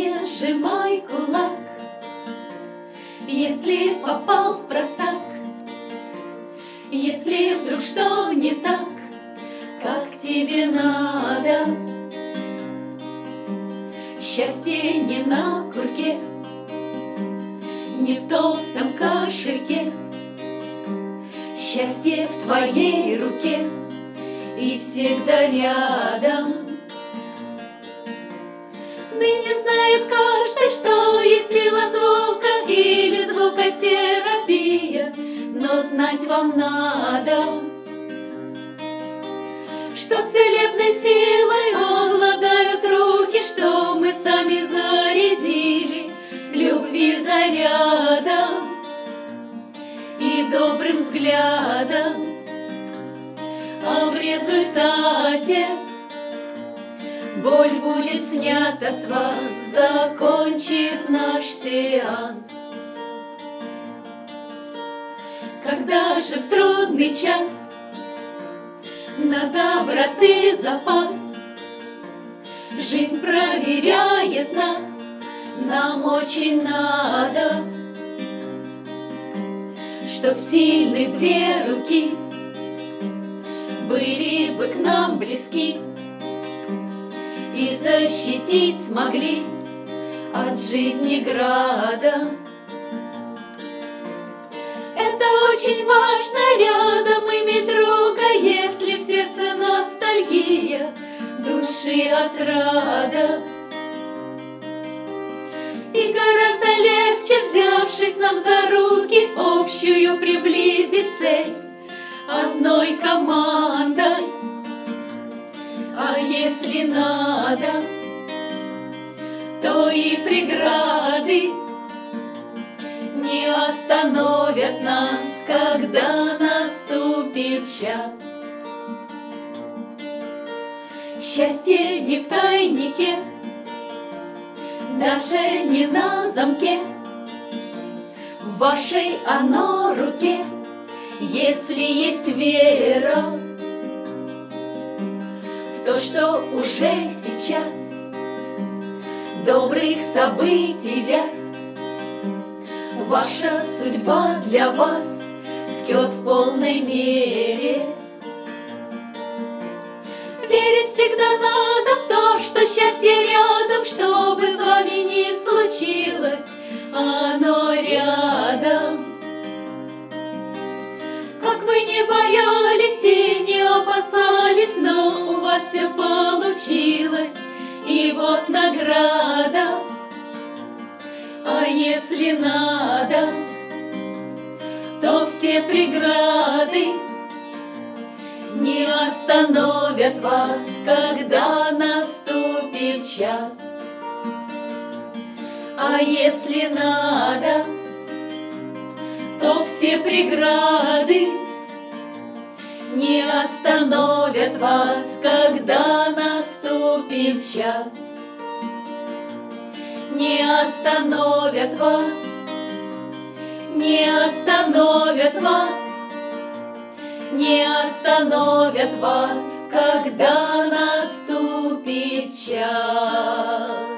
не сжимай кулак, если попал в просак, если вдруг что не так, как тебе надо. Счастье не на курке, не в толстом кошельке. Счастье в твоей руке и всегда рядом. Ныне знает каждый, что есть сила звука или звукотерапия, но знать вам надо, что целебной силой обладают руки, что мы сами зарядили любви зарядом и добрым взглядом, а в результате боль будет снята с вас, закончив наш сеанс. Когда же в трудный час на доброты запас жизнь проверяет нас, нам очень надо, чтоб сильны две руки были бы к нам близки и защитить смогли от жизни града. Это очень важно рядом иметь друга, если в сердце ностальгия, души отрада. И гораздо легче, взявшись нам за руки, общую приблизить цель одной командой. А если надо, то и преграды не остановят нас, когда наступит час. Счастье не в тайнике, даже не на замке, в вашей оно руке, если есть вера в то, что уже сейчас добрых событий вяз, ваша судьба для вас ткет в полной мере. Верить всегда надо в то, что счастье рядом, что бы с вами ни случилось, оно рядом. Как вы не боялись и не опасались, но у вас все получилось, и вот награда. А если надо, то все преграды не остановят вас, когда наступит час. А если надо, то все преграды не остановят вас, когда наступит час. Не остановят вас, не остановят вас, не остановят вас, когда наступит час.